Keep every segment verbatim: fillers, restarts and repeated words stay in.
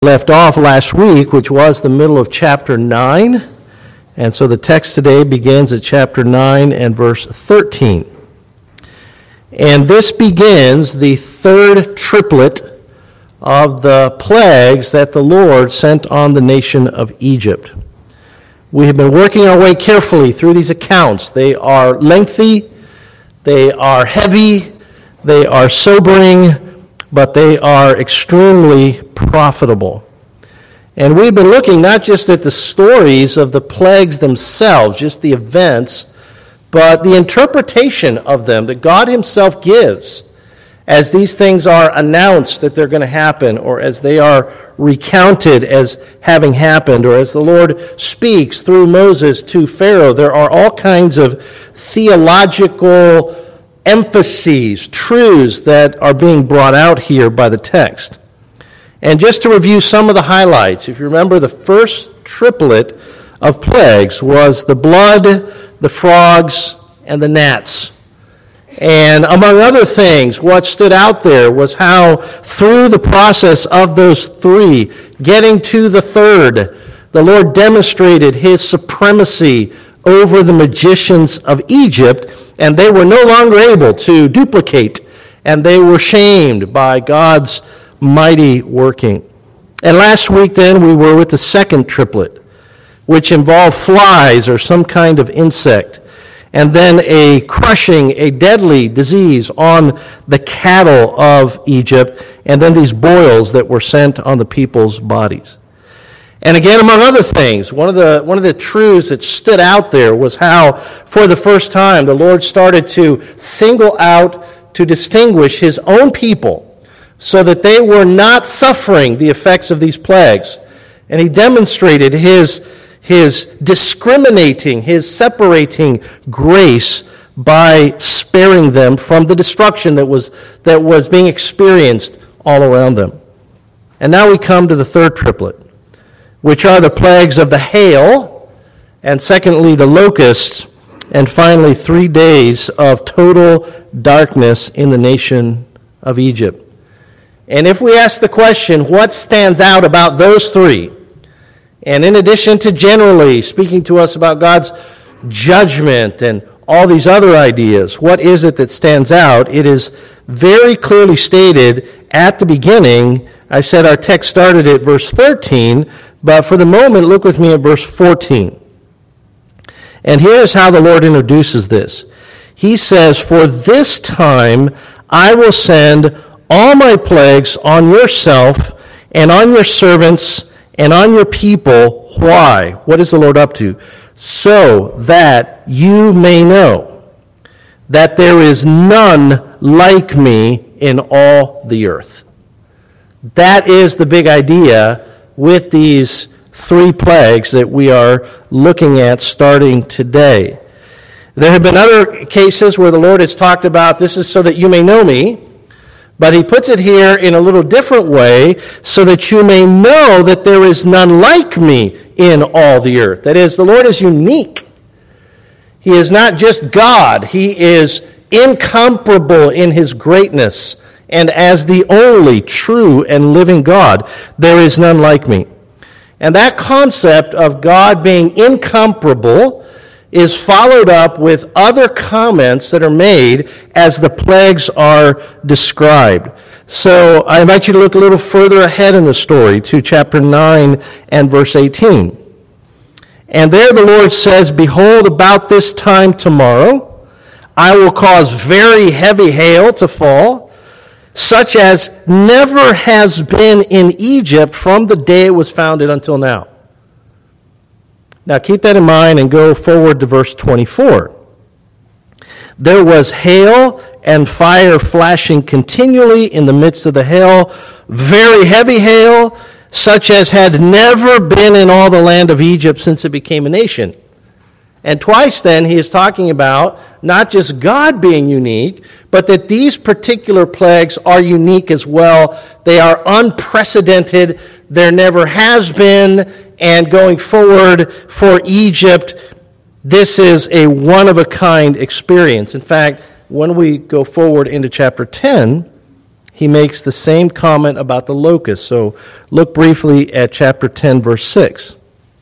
Left off last week, which was the middle of chapter nine. And so the text today begins at chapter nine and verse thirteen. And this begins the third triplet of the plagues that the Lord sent on the nation of Egypt. We have been working our way carefully through these accounts. They are lengthy, they are heavy, they are sobering, but they are extremely profitable. And we've been looking not just at the stories of the plagues themselves, just the events, but the interpretation of them that God himself gives as these things are announced that they're going to happen, or as they are recounted as having happened, or as the Lord speaks through Moses to Pharaoh. There are all kinds of theological emphases, truths that are being brought out here by the text. And just to review some of the highlights, if you remember, the first triplet of plagues was the blood, the frogs, and the gnats. And among other things, what stood out there was how through the process of those three, getting to the third, the Lord demonstrated his supremacy over the magicians of Egypt, and they were no longer able to duplicate, and they were shamed by God's mighty working. And last week then we were with the second triplet, which involved flies or some kind of insect, and then a crushing, a deadly disease on the cattle of Egypt, and then these boils that were sent on the people's bodies. And again, among other things, one of the one of the truths that stood out there was how, for the first time, the Lord started to single out, to distinguish his own people so that they were not suffering the effects of these plagues. And he demonstrated his, his discriminating, his separating grace by sparing them from the destruction that was, that was being experienced all around them. And now we come to the third triplet, which are the plagues of the hail, and secondly, the locusts, and finally, three days of total darkness in the nation of Egypt. And if we ask the question, what stands out about those three? And in addition to generally speaking to us about God's judgment and all these other ideas, what is it that stands out? It is very clearly stated at the beginning. I said our text started at verse thirteen, but for the moment, look with me at verse fourteen. And here is how the Lord introduces this. He says, "For this time I will send all my plagues on yourself and on your servants and on your people." Why? What is the Lord up to? "So that you may know that there is none like me in all the earth." That is the big idea with these three plagues that we are looking at starting today. There have been other cases where the Lord has talked about, this is so that you may know me, but he puts it here in a little different way, so that you may know that there is none like me in all the earth. That is, the Lord is unique. He is not just God. He is incomparable in his greatness. And as the only true and living God, there is none like me. And that concept of God being incomparable is followed up with other comments that are made as the plagues are described. So I invite you to look a little further ahead in the story to chapter nine and verse eighteen. "And there the Lord says, Behold, about this time tomorrow, I will cause very heavy hail to fall, such as never has been in Egypt from the day it was founded until now." Now keep that in mind and go forward to verse twenty-four. "There was hail and fire flashing continually in the midst of the hail, very heavy hail, such as had never been in all the land of Egypt since it became a nation." And twice then he is talking about not just God being unique, but that these particular plagues are unique as well. They are unprecedented. There never has been. And going forward for Egypt, this is a one-of-a-kind experience. In fact, when we go forward into chapter ten, he makes the same comment about the locusts. So look briefly at chapter ten, verse six.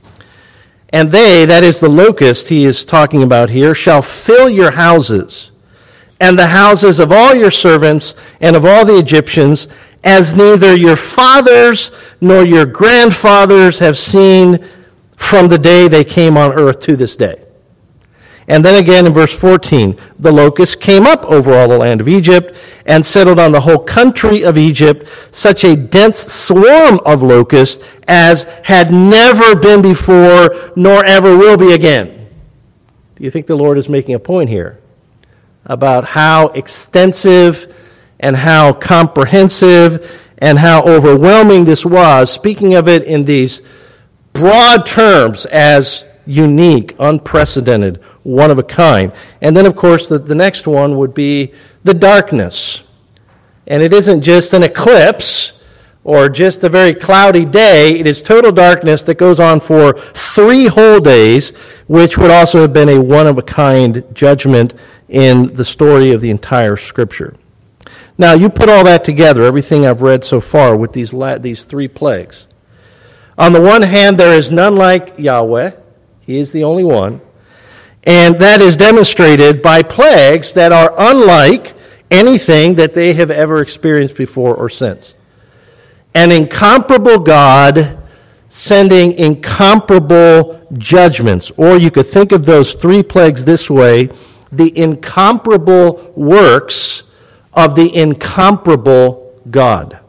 And they, that is the locust he is talking about here, shall fill your houses, and the houses of all your servants and of all the Egyptians, as neither your fathers nor your grandfathers have seen from the day they came on earth to this day. And then again in verse fourteen, the locusts came up over all the land of Egypt and settled on the whole country of Egypt, such a dense swarm of locusts as had never been before, nor ever will be again. Do you think the Lord is making a point here about how extensive and how comprehensive and how overwhelming this was, speaking of it in these broad terms as unique, unprecedented, one of a kind? And then, of course, the, the next one would be the darkness. And it isn't just an eclipse or just a very cloudy day. It is total darkness that goes on for three whole days, which would also have been a one-of-a-kind judgment in the story of the entire Scripture. Now, you put all that together, everything I've read so far with these la- these three plagues. On the one hand, there is none like Yahweh. He is the only one. And that is demonstrated by plagues that are unlike anything that they have ever experienced before or since. An incomparable God sending incomparable judgments. Or you could think of those three plagues this way: the incomparable works of the incomparable God.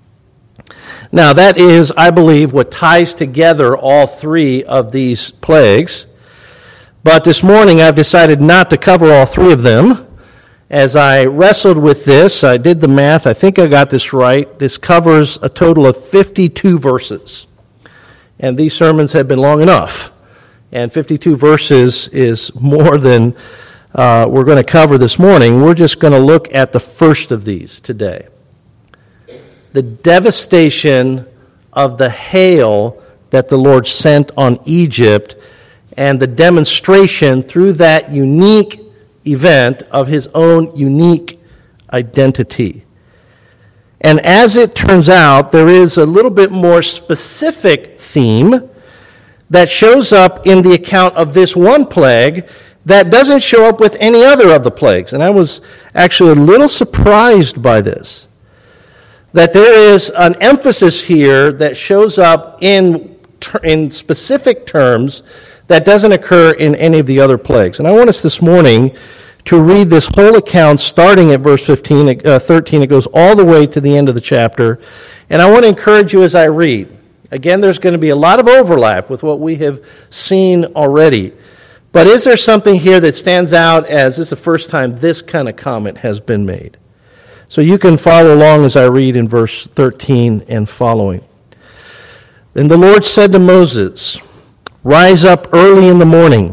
Now, that is, I believe, what ties together all three of these plagues. But this morning, I've decided not to cover all three of them. As I wrestled with this, I did the math. I think I got this right. This covers a total of fifty-two verses. And these sermons have been long enough. And fifty-two verses is more than uh, we're going to cover this morning. We're just going to look at the first of these today. The devastation of the hail that the Lord sent on Egypt, and the demonstration through that unique event of his own unique identity. And as it turns out, there is a little bit more specific theme that shows up in the account of this one plague that doesn't show up with any other of the plagues. And I was actually a little surprised by this, that there is an emphasis here that shows up in, in specific terms that doesn't occur in any of the other plagues. And I want us this morning to read this whole account starting at verse fifteen, uh, thirteen. It goes all the way to the end of the chapter. And I want to encourage you as I read. Again, there's going to be a lot of overlap with what we have seen already. But is there something here that stands out as this is the first time this kind of comment has been made? So you can follow along as I read in verse thirteen and following. Then the Lord said to Moses, "Rise up early in the morning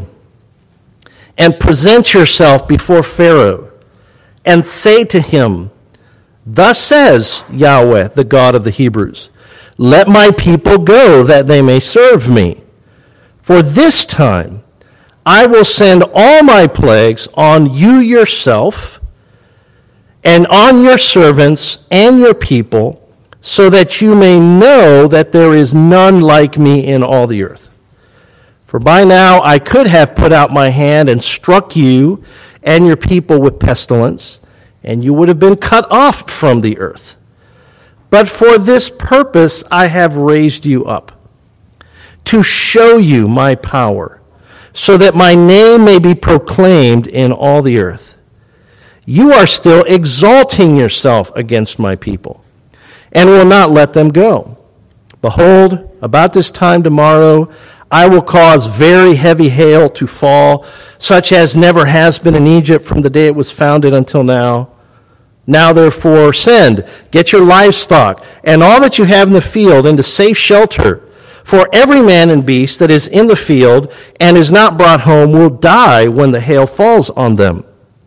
and present yourself before Pharaoh and say to him, 'Thus says Yahweh, the God of the Hebrews, let my people go that they may serve me. For this time I will send all my plagues on you yourself and on your servants and your people, so that you may know that there is none like me in all the earth. For by now I could have put out my hand and struck you and your people with pestilence, and you would have been cut off from the earth. But for this purpose I have raised you up, to show you my power, so that my name may be proclaimed in all the earth. You are still exalting yourself against my people, and will not let them go. Behold, about this time tomorrow, I will cause very heavy hail to fall, such as never has been in Egypt from the day it was founded until now. Now therefore send, get your livestock, and all that you have in the field into safe shelter. For every man and beast that is in the field and is not brought home will die when the hail falls on them.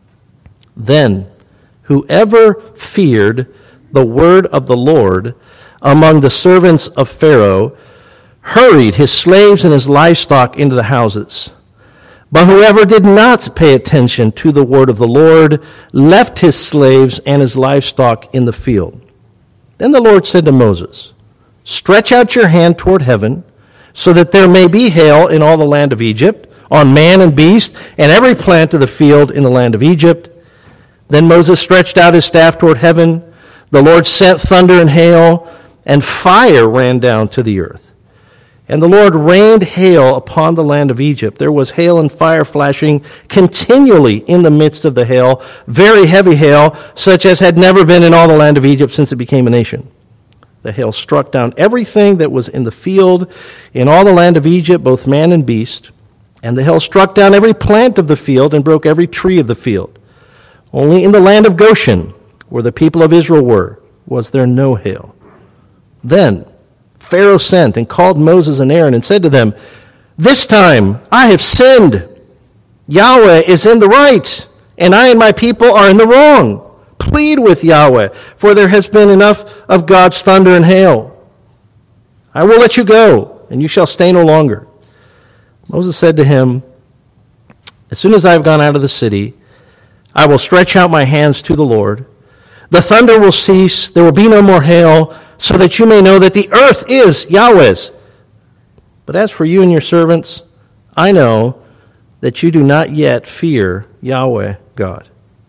Then whoever feared the word of the Lord among the servants of Pharaoh hurried his slaves and his livestock into the houses. But whoever did not pay attention to the word of the Lord left his slaves and his livestock in the field. Then the Lord said to Moses, stretch out your hand toward heaven, so that there may be hail in all the land of Egypt, on man and beast, and every plant of the field in the land of Egypt. Then Moses stretched out his staff toward heaven. The Lord sent thunder and hail, and fire ran down to the earth. And the Lord rained hail upon the land of Egypt. There was hail and fire flashing continually in the midst of the hail, very heavy hail, such as had never been in all the land of Egypt since it became a nation. The hail struck down everything that was in the field in all the land of Egypt, both man and beast. And the hail struck down every plant of the field and broke every tree of the field. Only in the land of Goshen, where the people of Israel were, was there no hail. Then Pharaoh sent and called Moses and Aaron and said to them, this time I have sinned. Yahweh is in the right, and I and my people are in the wrong. Plead with Yahweh, for there has been enough of God's thunder and hail. I will let you go, and you shall stay no longer. Moses said to him, as soon as I have gone out of the city, I will stretch out my hands to the Lord. The thunder will cease, there will be no more hail, so that you may know that the earth is Yahweh's. But as for you and your servants, I know that you do not yet fear Yahweh God.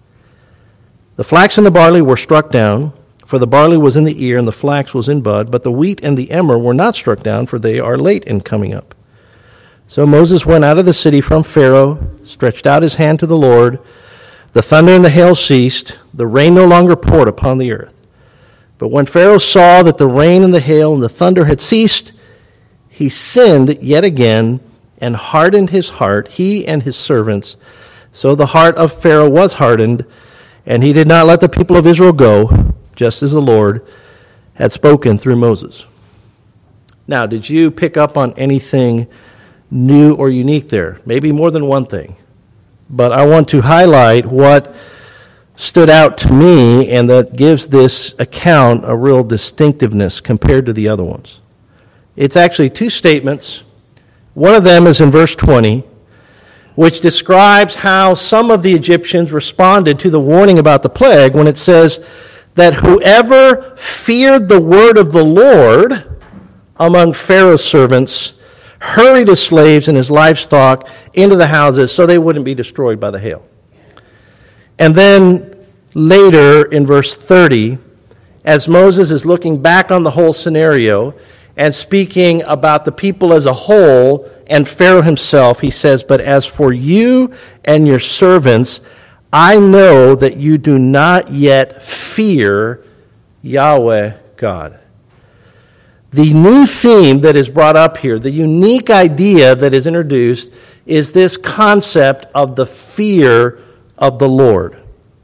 The flax and the barley were struck down, for the barley was in the ear and the flax was in bud, but the wheat and the emmer were not struck down, for they are late in coming up. So Moses went out of the city from Pharaoh, stretched out his hand to the Lord. The thunder and the hail ceased, the rain no longer poured upon the earth. But when Pharaoh saw that the rain and the hail and the thunder had ceased, he sinned yet again and hardened his heart, he and his servants. So the heart of Pharaoh was hardened, and he did not let the people of Israel go, just as the Lord had spoken through Moses. Now, did you pick up on anything new or unique there? Maybe more than one thing. But I want to highlight what stood out to me and that gives this account a real distinctiveness compared to the other ones. It's actually two statements. One of them is in verse twenty, which describes how some of the Egyptians responded to the warning about the plague when it says that whoever feared the word of the Lord among Pharaoh's servants hurried his slaves and his livestock into the houses so they wouldn't be destroyed by the hail. And then later in verse thirty, as Moses is looking back on the whole scenario and speaking about the people as a whole and Pharaoh himself, he says, but as for you and your servants, I know that you do not yet fear Yahweh God. The new theme that is brought up here, the unique idea that is introduced, is this concept of the fear of the Lord.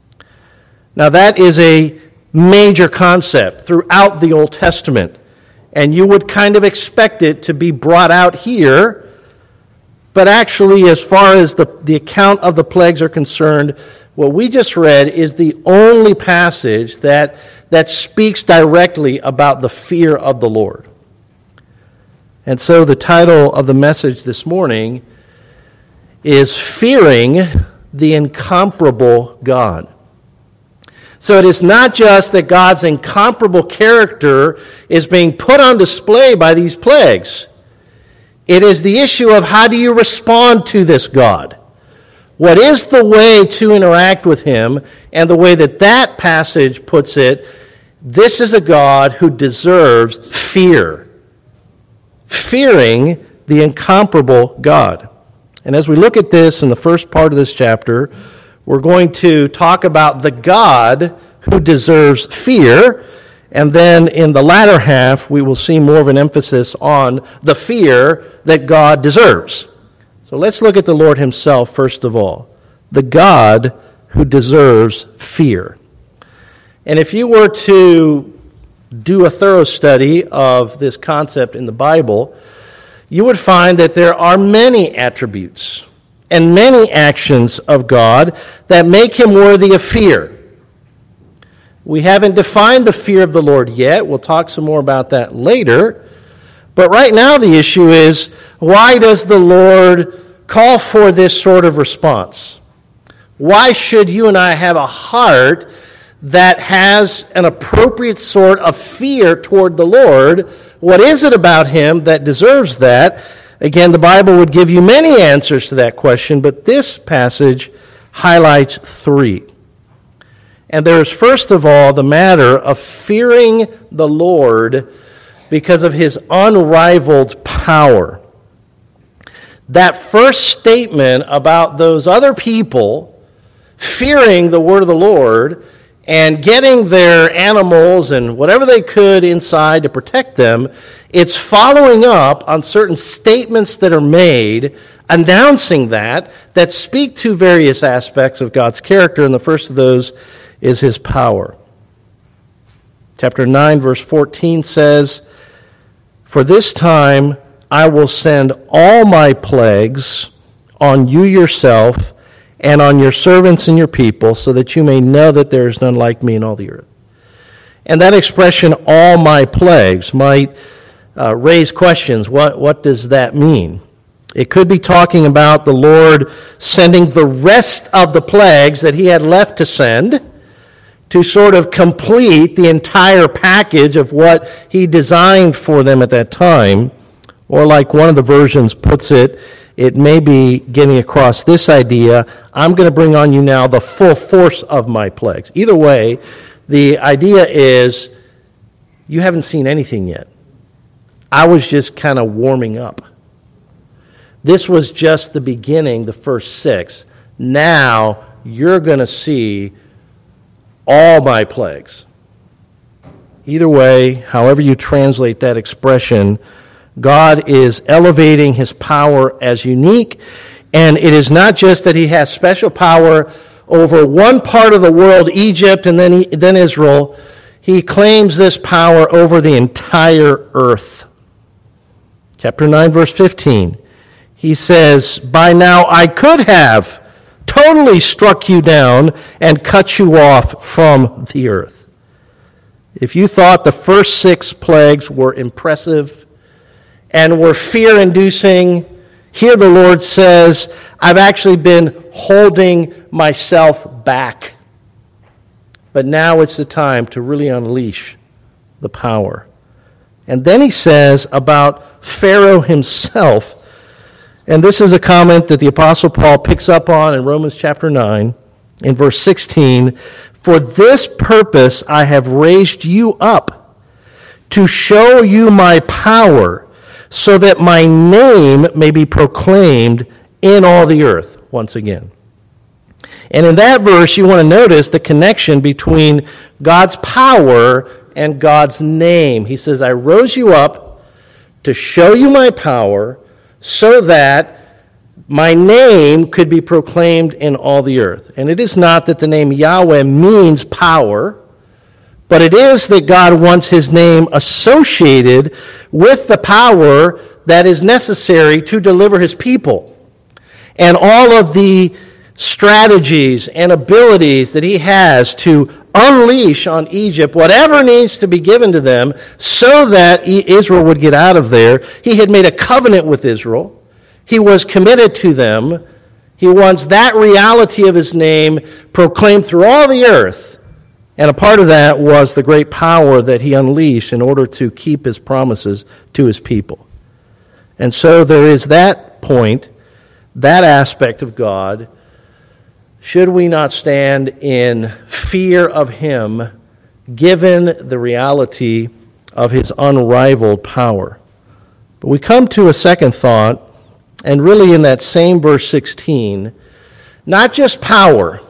Now that is a major concept throughout the Old Testament, and you would kind of expect it to be brought out here, but actually as far as the, the account of the plagues are concerned, what we just read is the only passage that, that speaks directly about the fear of the Lord. And so the title of the message this morning is Fearing the Incomparable God. So it is not just that God's incomparable character is being put on display by these plagues. It is the issue of how do you respond to this God? What is the way to interact with him? And the way that that passage puts it, this is a God who deserves fear. Fearing the incomparable God. And as we look at this in the first part of this chapter, we're going to talk about the God who deserves fear, and then in the latter half, we will see more of an emphasis on the fear that God deserves. So let's look at the Lord himself first of all, the God who deserves fear. And if you were to do a thorough study of this concept in the Bible, you would find that there are many attributes and many actions of God that make him worthy of fear. We haven't defined the fear of the Lord yet. We'll talk some more about that later. But right now the issue is, why does the Lord call for this sort of response. Why should you and I have a heart that has an appropriate sort of fear toward the Lord? What is it about him that deserves that? Again, the Bible would give you many answers to that question, but this passage highlights three. And there is, first of all, the matter of fearing the Lord because of his unrivaled power. That first statement about those other people fearing the word of the Lord and getting their animals and whatever they could inside to protect them, it's following up on certain statements that are made announcing that, that speak to various aspects of God's character, and the first of those is his power. Chapter nine, verse fourteen says, "For this time I will send all my plagues on you yourself and on your servants and your people, so that you may know that there is none like me in all the earth." And that expression, all my plagues, might uh, raise questions. What, what does that mean? It could be talking about the Lord sending the rest of the plagues that he had left to send to sort of complete the entire package of what he designed for them at that time. Or like one of the versions puts it, it may be getting across this idea: I'm going to bring on you now the full force of my plagues. Either way, the idea is you haven't seen anything yet. I was just kind of warming up. This was just the beginning, the first six. Now you're going to see all my plagues. Either way, however you translate that expression, God is elevating his power as unique, and it is not just that he has special power over one part of the world, Egypt, and then, he, then Israel. He claims this power over the entire earth. Chapter nine, verse fifteen, he says, "By now I could have totally struck you down and cut you off from the earth." If you thought the first six plagues were impressive and were fear-inducing, here the Lord says, I've actually been holding myself back. But now it's the time to really unleash the power. And then he says about Pharaoh himself, and this is a comment that the Apostle Paul picks up on in Romans chapter nine, in verse sixteen, "For this purpose I have raised you up, to show you my power, so that my name may be proclaimed in all the earth," once again. And in that verse, you want to notice the connection between God's power and God's name. He says, I rose you up to show you my power, so that my name could be proclaimed in all the earth. And it is not that the name Yahweh means power, but it is that God wants his name associated with the power that is necessary to deliver his people. And all of the strategies and abilities that he has to unleash on Egypt whatever needs to be given to them so that Israel would get out of there. He had made a covenant with Israel. He was committed to them. He wants that reality of his name proclaimed through all the earth. And a part of that was the great power that he unleashed in order to keep his promises to his people. And so there is that point, that aspect of God. Should we not stand in fear of him, given the reality of his unrivaled power? But we come to a second thought, and really in that same verse sixteen, not just power,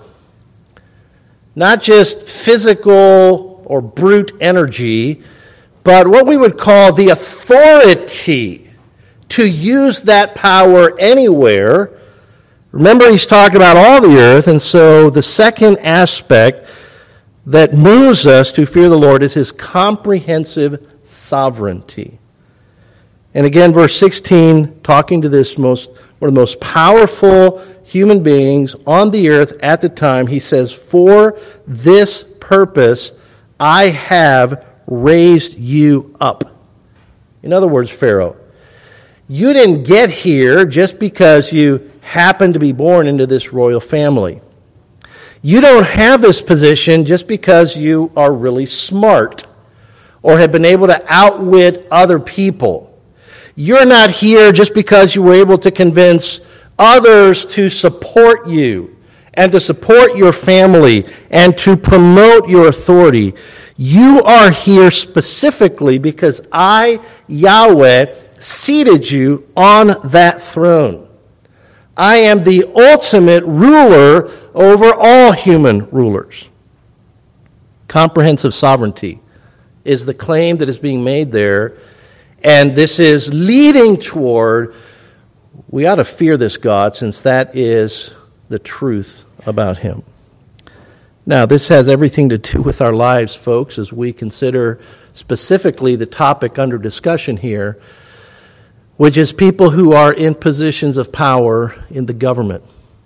not just physical or brute energy, but what we would call the authority to use that power anywhere. Remember, he's talking about all the earth, and so the second aspect that moves us to fear the Lord is his comprehensive sovereignty. And again, verse sixteen, talking to this most one of the most powerful human beings on the earth at the time, he says, "For this purpose I have raised you up." In other words, Pharaoh, You didn't get here just because you happened to be born into this royal family. You don't have this position just because you are really smart or have been able to outwit other people. You're not here just because you were able to convince others to support you and to support your family and to promote your authority. You are here specifically because I, Yahweh, seated you on that throne. I am the ultimate ruler over all human rulers. Comprehensive sovereignty is the claim that is being made there, and this is leading toward, we ought to fear this God, since that is the truth about him. Now, this has everything to do with our lives, folks, as we consider specifically the topic under discussion here, which is people who are in positions of power in the government.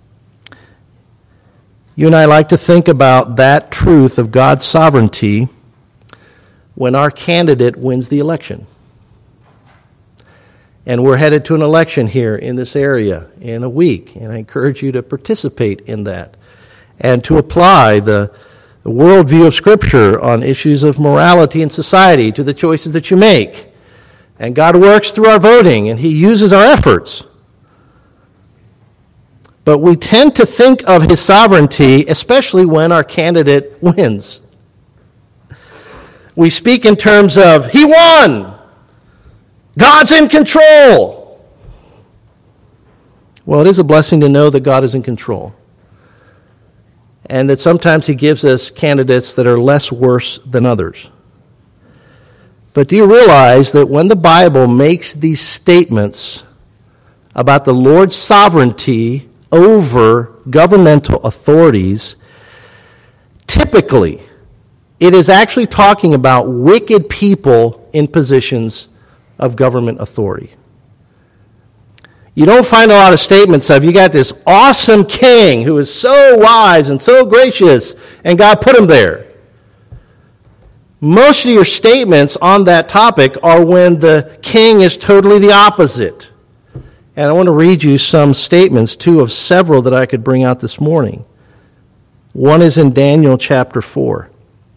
You and I like to think about that truth of God's sovereignty when our candidate wins the election. And we're headed to an election here in this area in a week, and I encourage you to participate in that and to apply the, the worldview of Scripture on issues of morality and society to the choices that you make. And God works through our voting, and he uses our efforts. But we tend to think of his sovereignty, especially when our candidate wins. We speak in terms of, he won! God's in control! Well, it is a blessing to know that God is in control. And that sometimes he gives us candidates that are less worse than others. But do you realize that when the Bible makes these statements about the Lord's sovereignty over governmental authorities, typically it is actually talking about wicked people in positions of government authority. You don't find a lot of statements of, you got this awesome king who is so wise and so gracious, and God put him there. Most of your statements on that topic are when the king is totally the opposite. And I want to read you some statements, two of several that I could bring out this morning. One is in Daniel chapter four.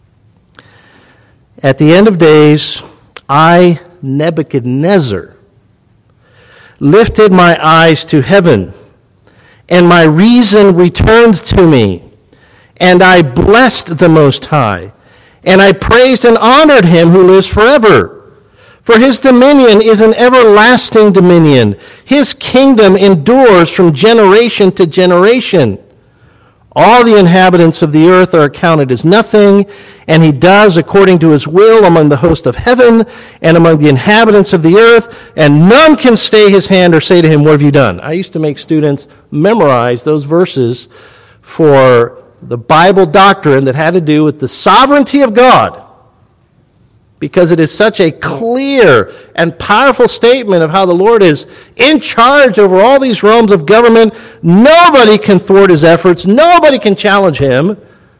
At the end of days, I, Nebuchadnezzar, lifted my eyes to heaven, and my reason returned to me, and I blessed the Most High, and I praised and honored him who lives forever. For his dominion is an everlasting dominion. His kingdom endures from generation to generation. All the inhabitants of the earth are accounted as nothing, and he does according to his will among the host of heaven and among the inhabitants of the earth, and none can stay his hand or say to him, what have you done? I used to make students memorize those verses for the Bible doctrine that had to do with the sovereignty of God, because it is such a clear and powerful statement of how the Lord is in charge over all these realms of government. Nobody can thwart his efforts. Nobody can challenge him.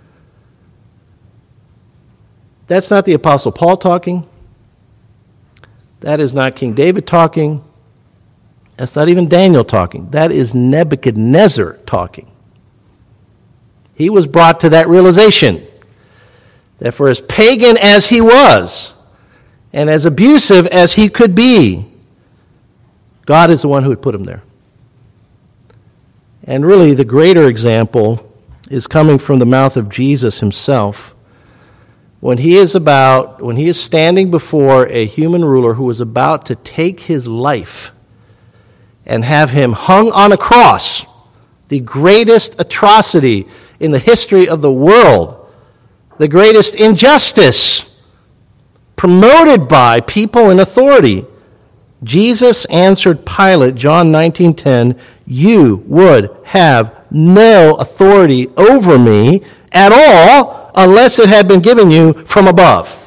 That's not the Apostle Paul talking. That is not King David talking. That's not even Daniel talking. That is Nebuchadnezzar talking. He was brought to that realization that for as pagan as he was, and as abusive as he could be, God is the one who had put him there. And really, the greater example is coming from the mouth of Jesus himself, when he is about, when he is standing before a human ruler who is about to take his life and have him hung on a cross, the greatest atrocity in the history of the world, the greatest injustice promoted by people in authority. Jesus answered Pilate, John nineteen ten, you would have no authority over me at all unless it had been given you from above.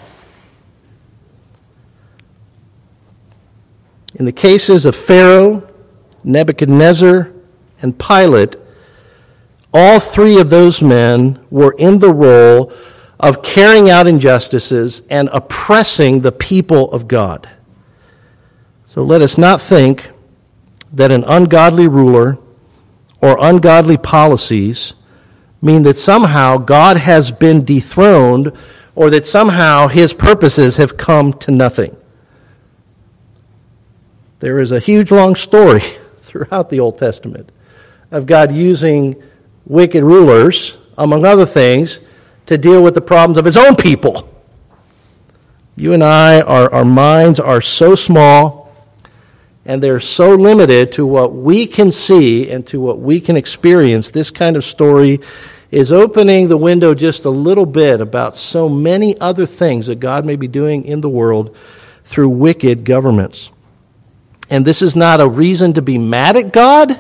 In the cases of Pharaoh, Nebuchadnezzar, and Pilate, all three of those men were in the role of carrying out injustices and oppressing the people of God. So let us not think that an ungodly ruler or ungodly policies mean that somehow God has been dethroned or that somehow his purposes have come to nothing. There is a huge long story throughout the Old Testament of God using wicked rulers, among other things, to deal with the problems of his own people. You and I, our, our minds are so small, and they're so limited to what we can see and to what we can experience. This kind of story is opening the window just a little bit about so many other things that God may be doing in the world through wicked governments. And this is not a reason to be mad at God.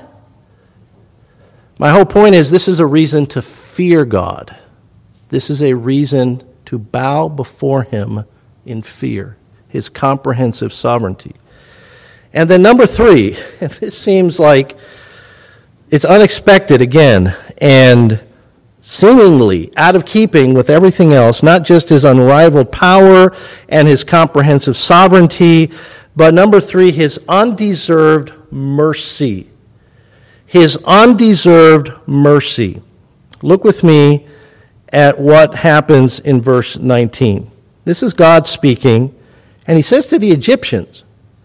My whole point is this is a reason to fear God. This is a reason to bow before him in fear, his comprehensive sovereignty. And then number three, and this seems like it's unexpected again, and seemingly out of keeping with everything else, not just his unrivaled power and his comprehensive sovereignty, but number three, his undeserved mercy. His undeserved mercy. Look with me at what happens in verse nineteen. This is God speaking, and he says to the Egyptians,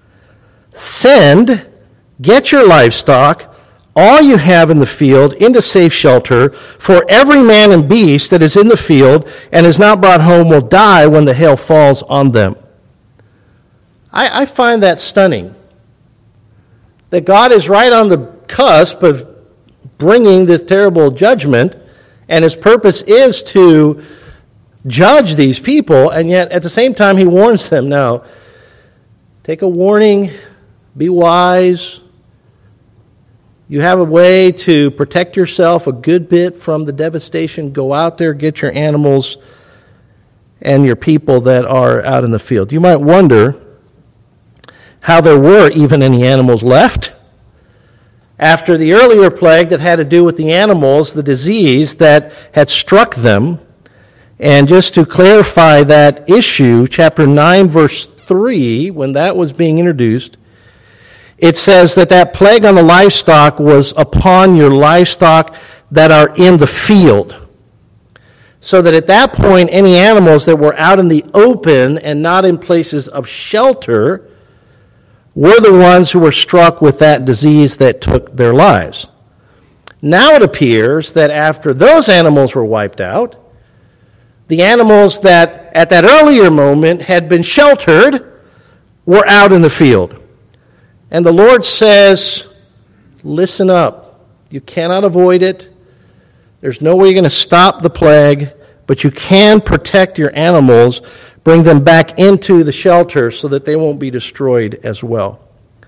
"Send, get your livestock, all you have in the field, into safe shelter, for every man and beast that is in the field and is not brought home will die when the hail falls on them." I, I find that stunning, that God is right on the cusp of bringing this terrible judgment, and his purpose is to judge these people, and yet at the same time he warns them, now, take a warning, be wise. You have a way to protect yourself a good bit from the devastation. Go out there, get your animals and your people that are out in the field. You might wonder how there were even any animals left after the earlier plague that had to do with the animals, the disease that had struck them. And just to clarify that issue, chapter nine, verse three, when that was being introduced, it says that that plague on the livestock was upon your livestock that are in the field. So that at that point, any animals that were out in the open and not in places of shelter were the ones who were struck with that disease that took their lives. Now it appears that after those animals were wiped out, the animals that at that earlier moment had been sheltered were out in the field. And the Lord says, listen up. You cannot avoid it. There's no way you're going to stop the plague, but you can protect your animals, bring them back into the shelter so that they won't be destroyed as well.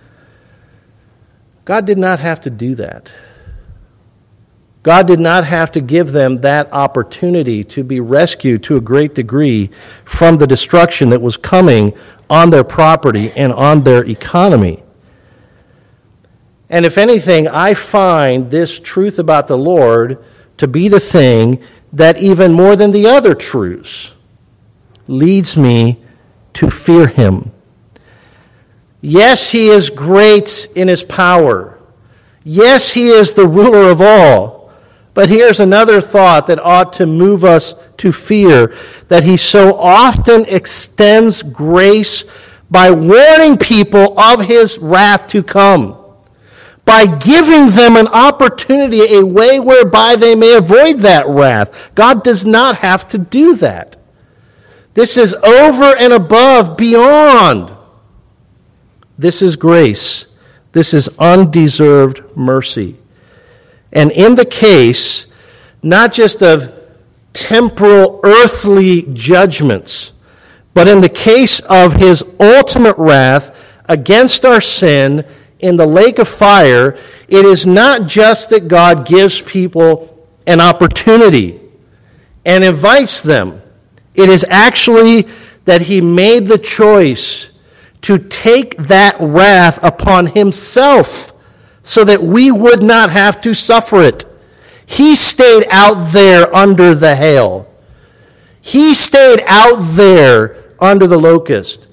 God did not have to do that. God did not have to give them that opportunity to be rescued to a great degree from the destruction that was coming on their property and on their economy. And if anything, I find this truth about the Lord to be the thing that even more than the other truths leads me to fear him. Yes, he is great in his power. Yes, he is the ruler of all. But here's another thought that ought to move us to fear, that he so often extends grace by warning people of his wrath to come, by giving them an opportunity, a way whereby they may avoid that wrath. God does not have to do that. This is over and above, beyond. This is grace. This is undeserved mercy. And in the case, not just of temporal, earthly judgments, but in the case of his ultimate wrath against our sin in the lake of fire, it is not just that God gives people an opportunity and invites them. It is actually that he made the choice to take that wrath upon himself so that we would not have to suffer it. He stayed out there under the hail. He stayed out there under the locust.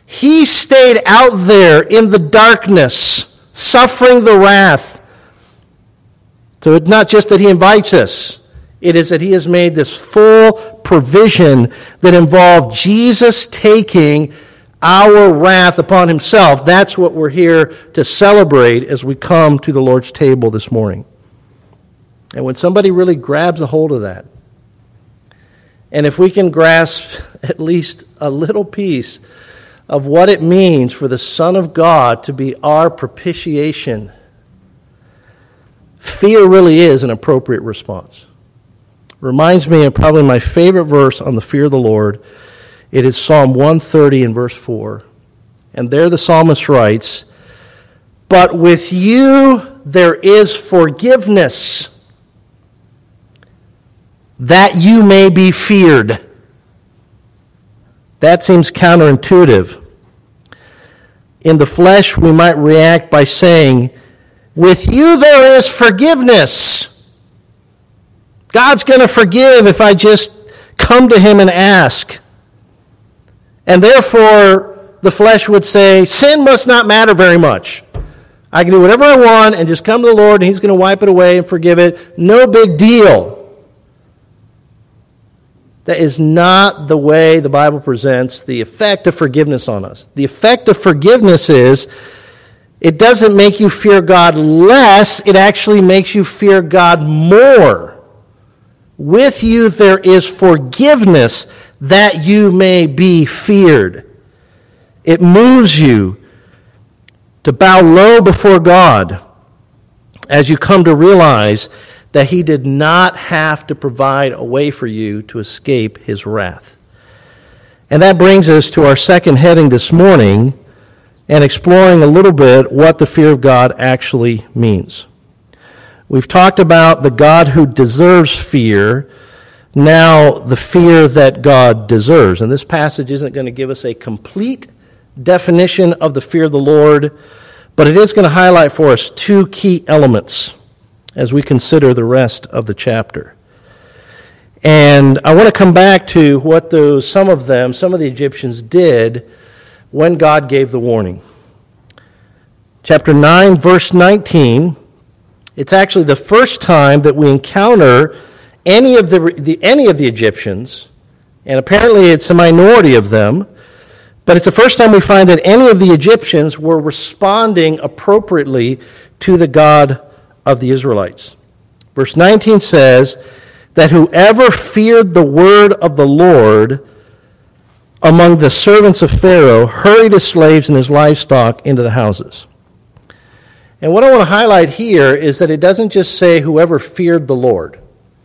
He stayed out there in the darkness, suffering the wrath. So it's not just that he invites us. It is that he has made this full provision that involved Jesus taking our wrath upon himself. That's what we're here to celebrate as we come to the Lord's table this morning. And when somebody really grabs a hold of that, and if we can grasp at least a little piece of what it means for the Son of God to be our propitiation, fear really is an appropriate response. Reminds me of probably my favorite verse on the fear of the Lord. It is Psalm one thirty in verse four. And there the psalmist writes, "But with you there is forgiveness, that you may be feared." That seems counterintuitive. In the flesh, we might react by saying, with you there is forgiveness. God's going to forgive if I just come to him and ask. And therefore, the flesh would say, sin must not matter very much. I can do whatever I want and just come to the Lord and he's going to wipe it away and forgive it. No big deal. That is not the way the Bible presents the effect of forgiveness on us. The effect of forgiveness is it doesn't make you fear God less, it actually makes you fear God more. With you there is forgiveness that you may be feared. It moves you to bow low before God as you come to realize that he did not have to provide a way for you to escape his wrath. And that brings us to our second heading this morning and exploring a little bit what the fear of God actually means. We've talked about the God who deserves fear, now the fear that God deserves. And this passage isn't going to give us a complete definition of the fear of the Lord, but it is going to highlight for us two key elements as we consider the rest of the chapter. And I want to come back to what those, some of them, some of the Egyptians did when God gave the warning. Chapter nine, verse nineteen, it's actually the first time that we encounter any of the, the any of the Egyptians, and apparently it's a minority of them, but it's the first time we find that any of the Egyptians were responding appropriately to the God of the Israelites. Verse nineteen says that whoever feared the word of the Lord among the servants of Pharaoh hurried his slaves and his livestock into the houses. And what I want to highlight here is that it doesn't just say whoever feared the Lord,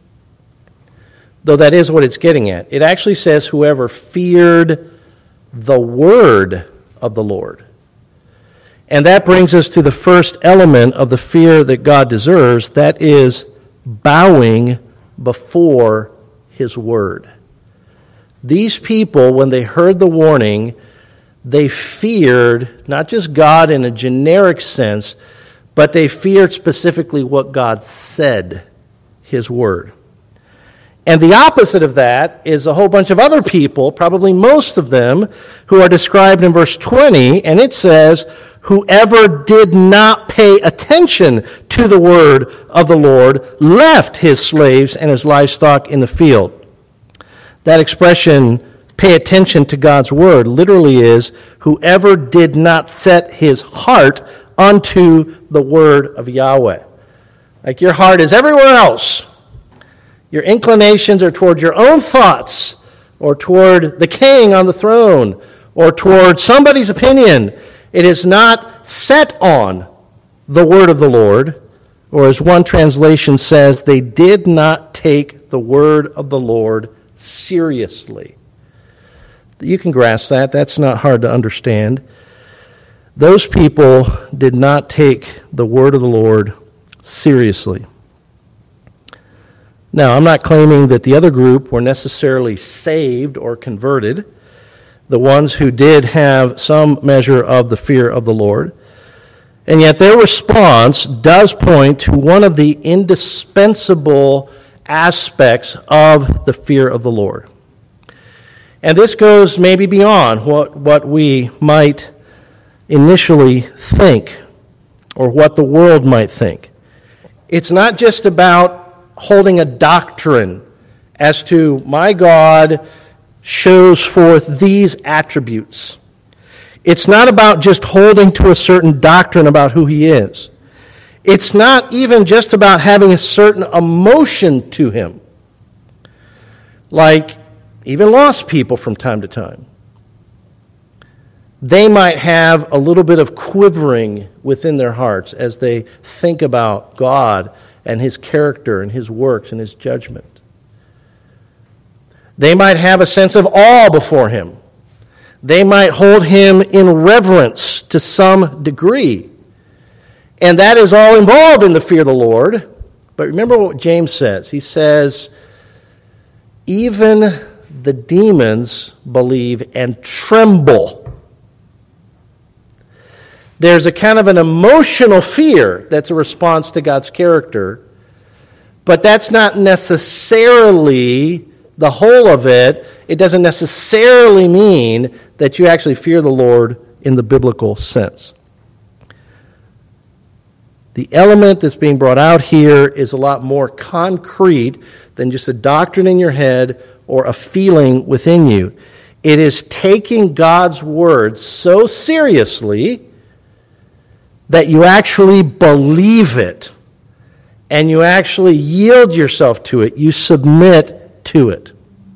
though that is what it's getting at. It actually says whoever feared the word of the Lord. And that brings us to the first element of the fear that God deserves, that is bowing before his word. These people, when they heard the warning, they feared not just God in a generic sense, but they feared specifically what God said, his word. And the opposite of that is a whole bunch of other people, probably most of them, who are described in verse twenty, and it says, whoever did not pay attention to the word of the Lord left his slaves and his livestock in the field. That expression, pay attention to God's word, literally is, whoever did not set his heart unto the word of Yahweh. Like your heart is everywhere else. Your inclinations are toward your own thoughts, or toward the king on the throne, or toward somebody's opinion. It is not set on the word of the Lord, or as one translation says, they did not take the word of the Lord seriously. You can grasp that. That's not hard to understand. Those people did not take the word of the Lord seriously. Now, I'm not claiming that the other group were necessarily saved or converted, the ones who did have some measure of the fear of the Lord. And yet their response does point to one of the indispensable aspects of the fear of the Lord. And this goes maybe beyond what, what we might initially think or what the world might think. It's not just about holding a doctrine as to my God shows forth these attributes. It's not about just holding to a certain doctrine about who he is. It's not even just about having a certain emotion to him, like even lost people from time to time. They might have a little bit of quivering within their hearts as they think about God and his character and his works and his judgment. They might have a sense of awe before him. They might hold him in reverence to some degree. And that is all involved in the fear of the Lord. But remember what James says. He says, even the demons believe and tremble. There's a kind of an emotional fear that's a response to God's character, but that's not necessarily the whole of it. It doesn't necessarily mean that you actually fear the Lord in the biblical sense. The element that's being brought out here is a lot more concrete than just a doctrine in your head or a feeling within you. It is taking God's word so seriously that you actually believe it and you actually yield yourself to it. You submit to it.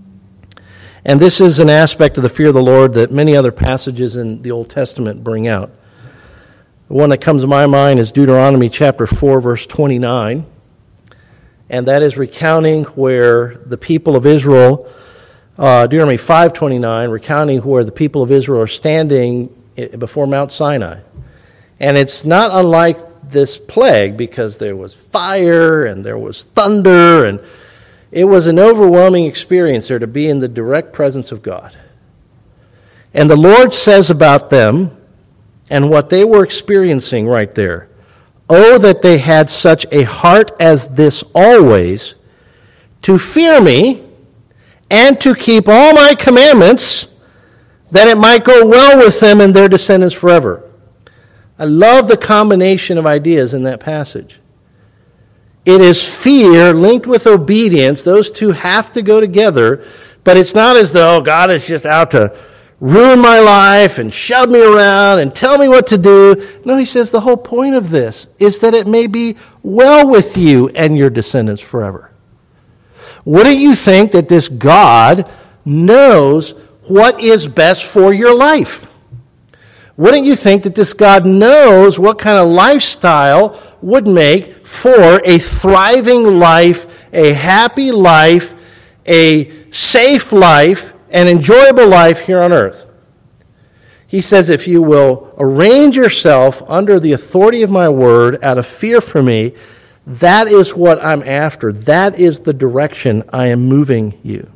And this is an aspect of the fear of the Lord that many other passages in the Old Testament bring out. The one that comes to my mind is Deuteronomy chapter four, verse twenty-nine. And that is recounting where the people of Israel, uh, Deuteronomy five twenty-nine, recounting where the people of Israel are standing before Mount Sinai. And it's not unlike this plague because there was fire and there was thunder, and it was an overwhelming experience there to be in the direct presence of God. And the Lord says about them and what they were experiencing right there, oh, that they had such a heart as this always, to fear me and to keep all my commandments, that it might go well with them and their descendants forever. I love the combination of ideas in that passage. It is fear linked with obedience. Those two have to go together, but it's not as though God is just out to ruin my life and shove me around and tell me what to do. No, he says the whole point of this is that it may be well with you and your descendants forever. Wouldn't you think that this God knows what is best for your life? Wouldn't you think that this God knows what kind of lifestyle would make for a thriving life, a happy life, a safe life, an enjoyable life here on earth? He says, if you will arrange yourself under the authority of my word out of fear for me, that is what I'm after. That is the direction I am moving you.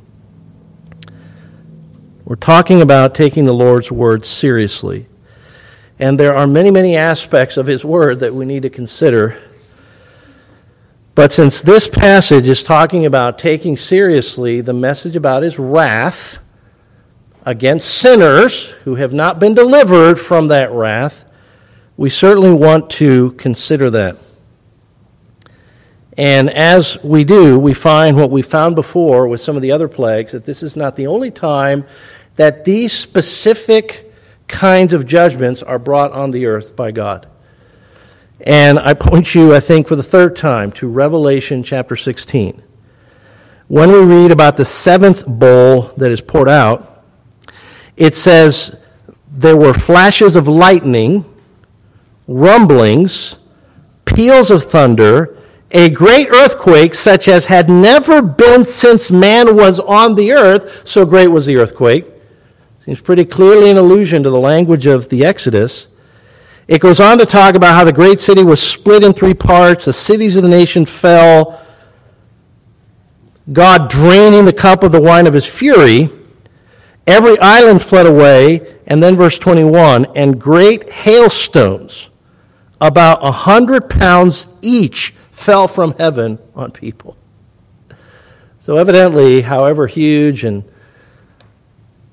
We're talking about taking the Lord's word seriously. And there are many, many aspects of his word that we need to consider. But since this passage is talking about taking seriously the message about his wrath against sinners who have not been delivered from that wrath, we certainly want to consider that. And as we do, we find what we found before with some of the other plagues, that this is not the only time that these specific kinds of judgments are brought on the earth by God. And I point you, I think, for the third time to Revelation chapter sixteen. When we read about the seventh bowl that is poured out, it says there were flashes of lightning, rumblings, peals of thunder, a great earthquake such as had never been since man was on the earth. So great was the earthquake. Seems pretty clearly an allusion to the language of the Exodus. It goes on to talk about how the great city was split in three parts. The cities of the nation fell. God draining the cup of the wine of his fury. Every island fled away. And then verse twenty-one, and great hailstones, about a hundred pounds each, fell from heaven on people. So evidently, however huge and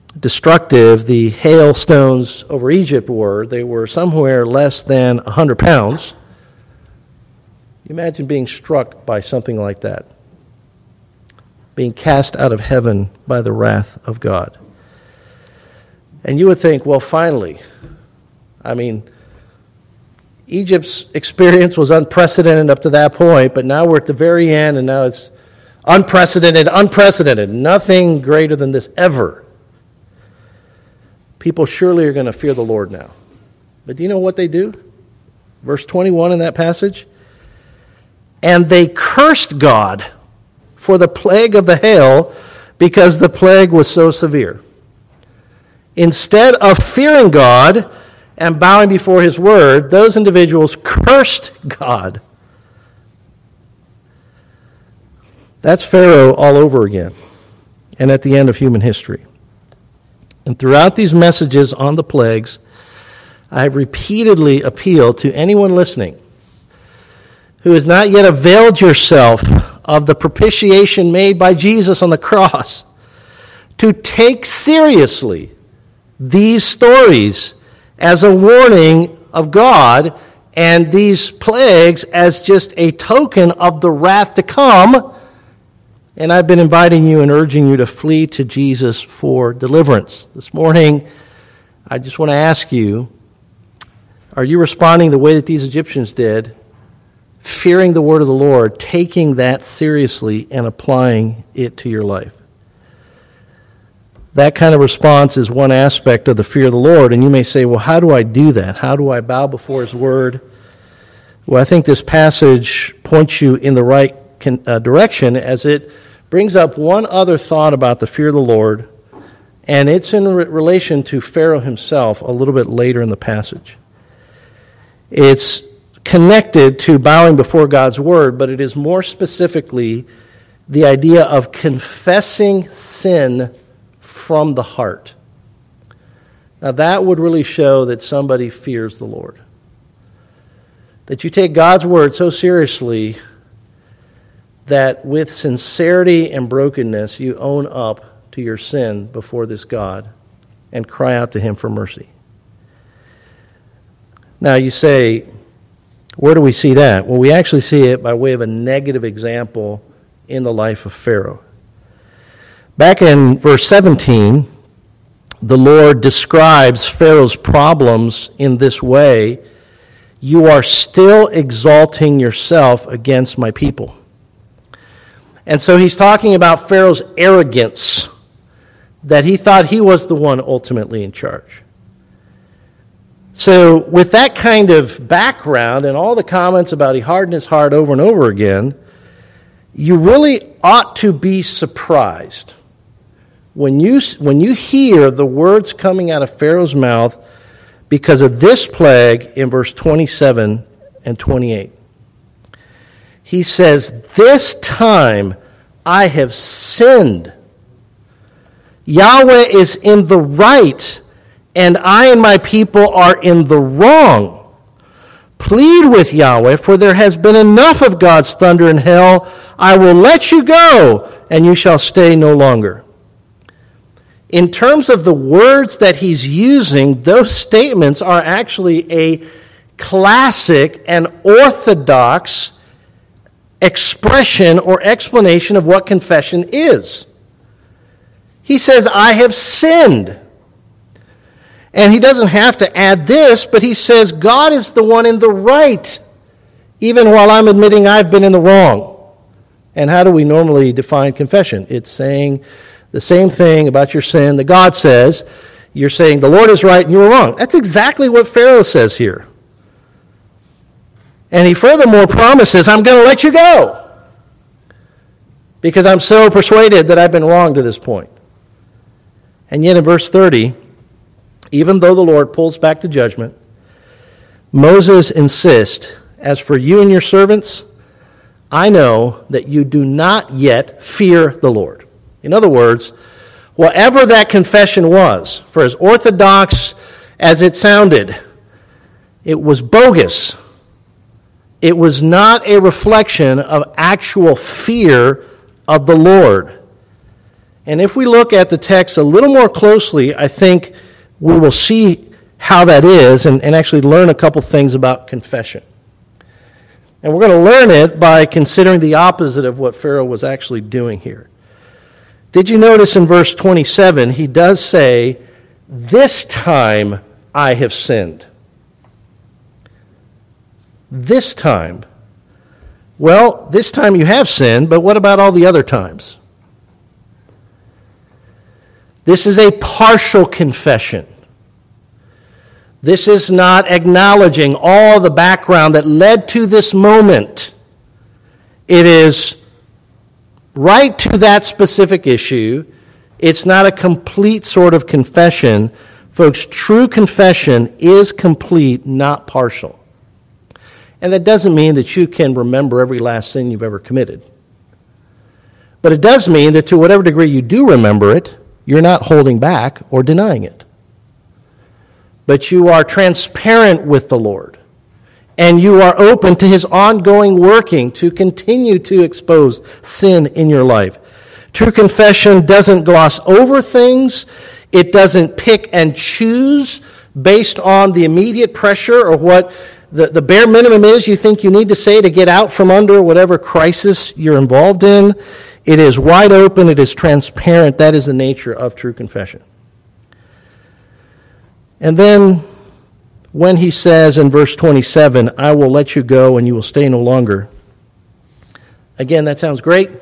destructive the hailstones over Egypt were. They were somewhere less than one hundred pounds. Imagine being struck by something like that, being cast out of heaven by the wrath of God. And you would think, well, finally, I mean, Egypt's experience was unprecedented up to that point, but now we're at the very end, and now it's unprecedented, unprecedented. Nothing greater than this ever. People surely are going to fear the Lord now. But do you know what they do? Verse twenty-one in that passage. And they cursed God for the plague of the hail, because the plague was so severe. Instead of fearing God and bowing before his word, those individuals cursed God. That's Pharaoh all over again, and at the end of human history. And throughout these messages on the plagues, I have repeatedly appealed to anyone listening who has not yet availed yourself of the propitiation made by Jesus on the cross to take seriously these stories as a warning of God, and these plagues as just a token of the wrath to come. And I've been inviting you and urging you to flee to Jesus for deliverance. This morning, I just want to ask you, are you responding the way that these Egyptians did, fearing the word of the Lord, taking that seriously and applying it to your life? That kind of response is one aspect of the fear of the Lord, and you may say, well, how do I do that? How do I bow before his word? Well, I think this passage points you in the right uh, direction, as it brings up one other thought about the fear of the Lord, and it's in re- relation to Pharaoh himself a little bit later in the passage. It's connected to bowing before God's word, but it is more specifically the idea of confessing sin from the heart. Now that would really show that somebody fears the Lord. That you take God's word so seriously that with sincerity and brokenness you own up to your sin before this God and cry out to him for mercy. Now you say, where do we see that? Well, we actually see it by way of a negative example in the life of Pharaoh. Back in verse seventeen, the Lord describes Pharaoh's problems in this way: you are still exalting yourself against my people. And so he's talking about Pharaoh's arrogance, that he thought he was the one ultimately in charge. So with that kind of background and all the comments about he hardened his heart over and over again, you really ought to be surprised when you, when you hear the words coming out of Pharaoh's mouth because of this plague in verse twenty-seven and twenty-eight. He says, this time I have sinned. Yahweh is in the right, and I and my people are in the wrong. Plead with Yahweh, for there has been enough of God's thunder in hell. I will let you go, and you shall stay no longer. In terms of the words that he's using, those statements are actually a classic and orthodox expression or explanation of what confession is. He says, I have sinned. And he doesn't have to add this, but he says, God is the one in the right, even while I'm admitting I've been in the wrong. And how do we normally define confession? It's saying the same thing about your sin that God says. You're saying the Lord is right and you were wrong. That's exactly what Pharaoh says here. And he furthermore promises, I'm going to let you go because I'm so persuaded that I've been wrong to this point. And yet in verse thirty, even though the Lord pulls back the judgment, Moses insists, as for you and your servants, I know that you do not yet fear the Lord. In other words, whatever that confession was, for as orthodox as it sounded, it was bogus. It was not a reflection of actual fear of the Lord. And if we look at the text a little more closely, I think we will see how that is and, and actually learn a couple things about confession. And we're going to learn it by considering the opposite of what Pharaoh was actually doing here. Did you notice in verse twenty-seven, he does say, "This time I have sinned." This time. Well, this time you have sinned, but what about all the other times? This is a partial confession. This is not acknowledging all the background that led to this moment. It is right to that specific issue. It's not a complete sort of confession. Folks, true confession is complete, not partial. And that doesn't mean that you can remember every last sin you've ever committed. But it does mean that to whatever degree you do remember it, you're not holding back or denying it. But you are transparent with the Lord. And you are open to His ongoing working to continue to expose sin in your life. True confession doesn't gloss over things. It doesn't pick and choose based on the immediate pressure or what the, the bare minimum is you think you need to say to get out from under whatever crisis you're involved in. It is wide open. It is transparent. That is the nature of true confession. And then when he says in verse twenty-seven, "I will let you go and you will stay no longer." Again, that sounds great.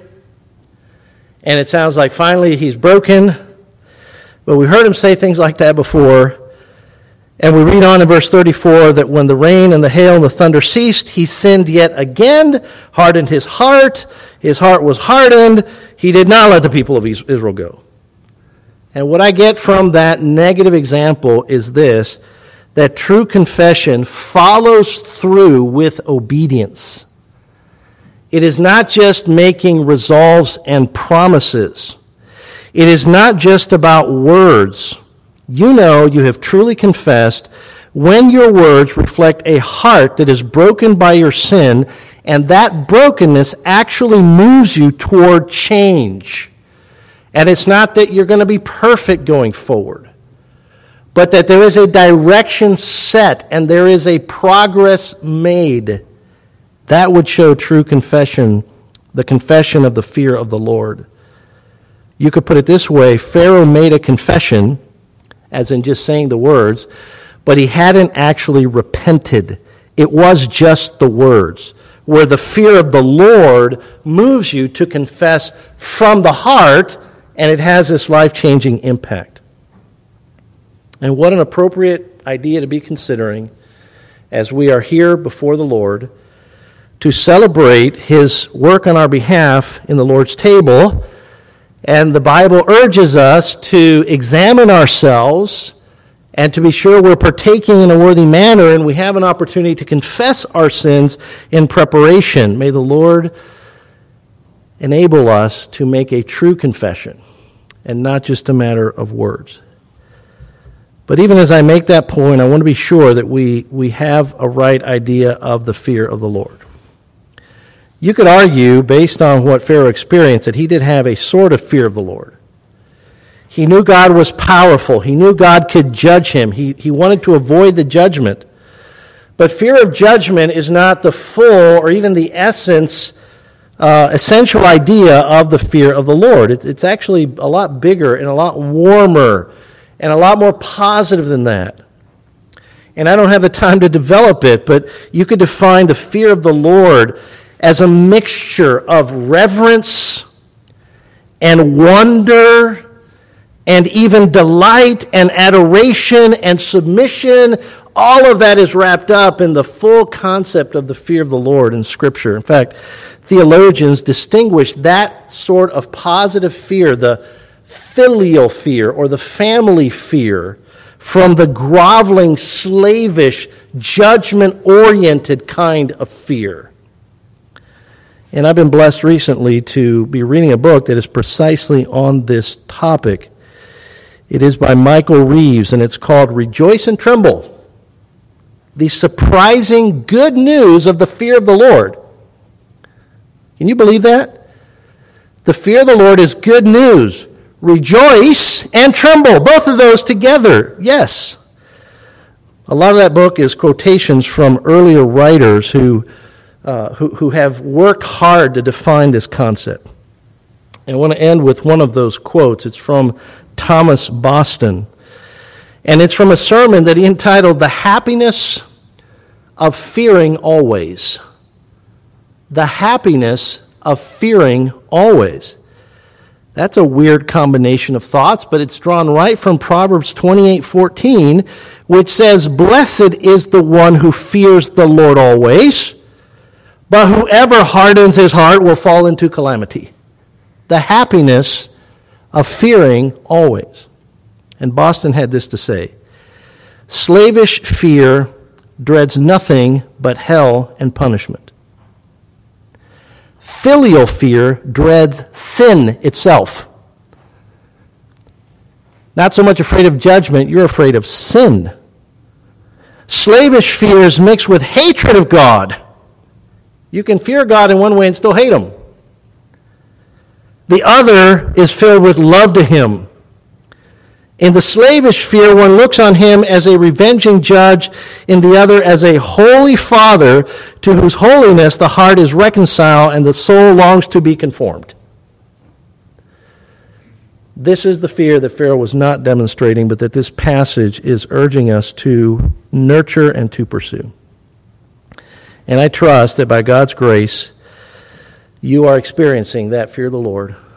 And it sounds like finally he's broken. But we heard him say things like that before. And we read on in verse thirty-four that when the rain and the hail and the thunder ceased, he sinned yet again, hardened his heart. His heart was hardened. He did not let the people of Israel go. And what I get from that negative example is this, that true confession follows through with obedience. It is not just making resolves and promises. It is not just about words. You know you have truly confessed when your words reflect a heart that is broken by your sin, and that brokenness actually moves you toward change. And it's not that you're going to be perfect going forward, but that there is a direction set and there is a progress made. That would show true confession, the confession of the fear of the Lord. You could put it this way: Pharaoh made a confession, as in just saying the words, but he hadn't actually repented. It was just the words, where the fear of the Lord moves you to confess from the heart, and it has this life-changing impact. And what an appropriate idea to be considering as we are here before the Lord to celebrate His work on our behalf in the Lord's table. And the Bible urges us to examine ourselves and to be sure we're partaking in a worthy manner, and we have an opportunity to confess our sins in preparation. May the Lord enable us to make a true confession and not just a matter of words. But even as I make that point, I want to be sure that we, we have a right idea of the fear of the Lord. You could argue, based on what Pharaoh experienced, that he did have a sort of fear of the Lord. He knew God was powerful. He knew God could judge him. He, he wanted to avoid the judgment. But fear of judgment is not the full or even the essence, uh, essential idea of the fear of the Lord. It's, it's actually a lot bigger and a lot warmer and a lot more positive than that. And I don't have the time to develop it, but you could define the fear of the Lord as a mixture of reverence and wonder and even delight and adoration and submission. All of that is wrapped up in the full concept of the fear of the Lord in Scripture. In fact, theologians distinguish that sort of positive fear, the filial fear or the family fear, from the groveling, slavish, judgment-oriented kind of fear. And I've been blessed recently to be reading a book that is precisely on this topic. It is by Michael Reeves, and it's called Rejoice and Tremble: The Surprising Good News of the Fear of the Lord. Can you believe that? The fear of the Lord is good news. rejoice and tremble. Both of those together, yes. A lot of that book is quotations from earlier writers who, uh, who, who have worked hard to define this concept. And I want to end with one of those quotes. It's from Thomas Boston. And it's from a sermon that he entitled, "The Happiness of Fearing Always." The happiness of fearing always. That's a weird combination of thoughts, but it's drawn right from Proverbs twenty-eight fourteen, which says, "Blessed is the one who fears the Lord always, but whoever hardens his heart will fall into calamity." The happiness of fearing always. And Boston had this to say, "Slavish fear dreads nothing but hell and punishment. Filial fear dreads sin itself." Not so much afraid of judgment, you're afraid of sin. Slavish fear is mixed with hatred of God. You can fear God in one way and still hate Him. The other is filled with love to Him. In the slavish fear, one looks on Him as a revenging judge, in the other as a holy Father to whose holiness the heart is reconciled and the soul longs to be conformed. This is the fear that Pharaoh was not demonstrating, but that this passage is urging us to nurture and to pursue. And I trust that by God's grace, you are experiencing that fear of the Lord